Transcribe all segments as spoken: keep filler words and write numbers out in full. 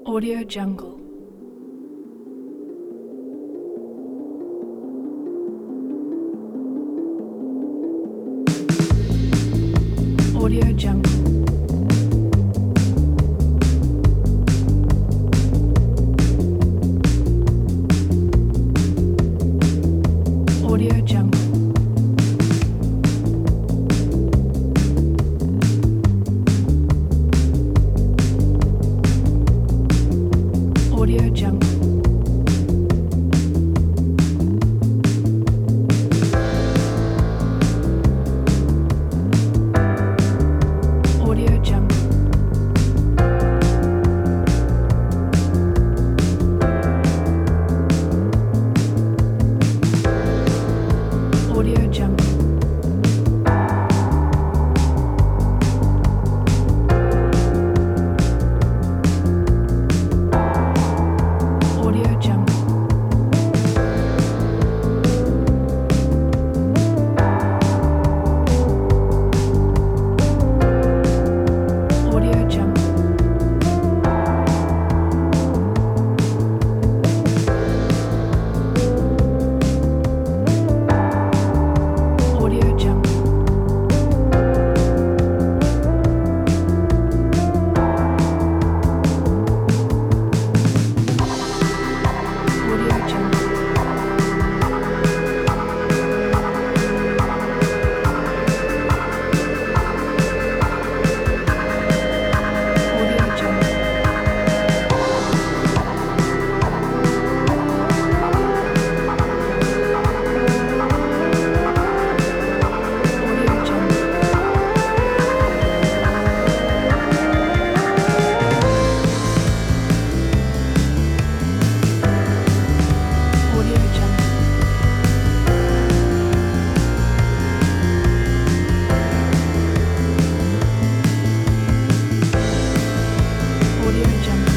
Audio Jungle. Audio Jungle. Audio Jungle. Audio Jungle. Audio Jungle. Audio Jungle. Audio Jungle. Audio Jungle. Audio Jungle. Audio Jungle. Audio Jungle. Audio Jungle. Audio Jungle. Audio Jungle.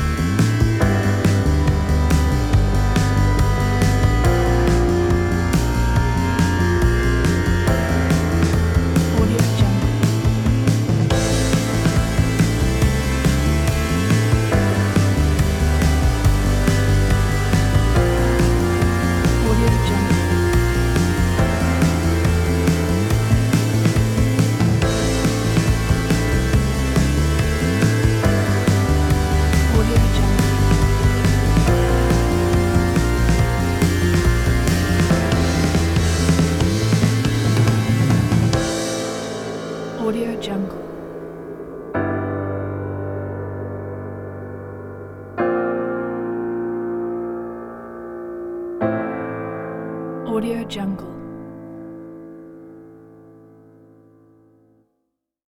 Audio Jungle. Audio Jungle. Audio Jungle. Audio Jungle. Audio Jungle.